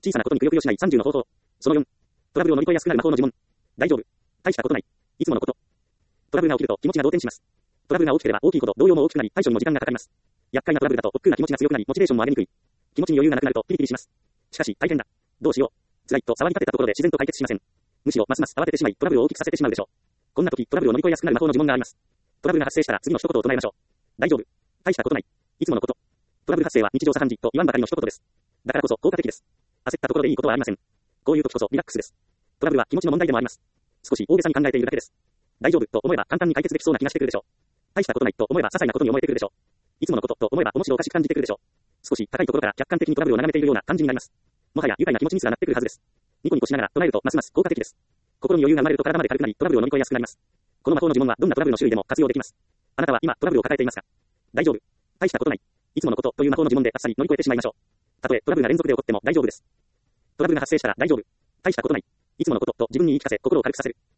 小さなことにくよくよしない30の方法。その4。トラブルを乗り越えやすくなる魔法の呪文。大丈夫。大したことない。いつものこと。トラブルが起きると気持ちが動転します。トラブルが大きければ大きいほど動揺も大きくなり、対処にも時間がかかります。厄介なトラブルだと億劫な気持ちが強くなり、モチベーションも上げにくい。気持ちに余裕がなくなるとピリピリします。しかし、大変だ。どうしよう。辛いと騒ぎ立てたところで自然と解決しません。むしろますます慌ててしまい、トラブルを大きくさせてしまうでしょう。こんな時、トラブルを乗り越えやすくなる魔法の呪文があります。トラブルが発生したら次の一言を唱えましょう。大丈夫。大したことない。いつものこと。トラブル発生は日常茶飯事と言わんばかりの一言です。だからこそ効果的です。焦ったところでいいことはありません。こういう時こそリラックスです。トラブルは気持ちの問題でもあります。少し大げさに考えているだけです。大丈夫と思えば簡単に解決できそうな気がしてくるでしょう。大したことないと思えば些細なことに思えてくるでしょう。いつものことと思えば面白おかしく感じてくるでしょう。少し高いところから客観的にトラブルを眺めているような感じになります。もはや愉快な気持ちにすらなってくるはずです。ニコニコしながら唱えるとますます効果的です。心に余裕が生まれると体まで軽くなりトラブルを乗り越えやすくなります。この魔法の呪文はどんなトラブルの種類でも活用できます。あなたは今トラブルを抱えていますか？大丈夫。大したことない。いつものことという魔法の呪文であっさり乗り越えてしまいましょう。たとえトラブルが連続で起こっても大丈夫です。トラブルが発生したら大丈夫。大したことない。いつものことと自分に言い聞かせ心を軽くさせる。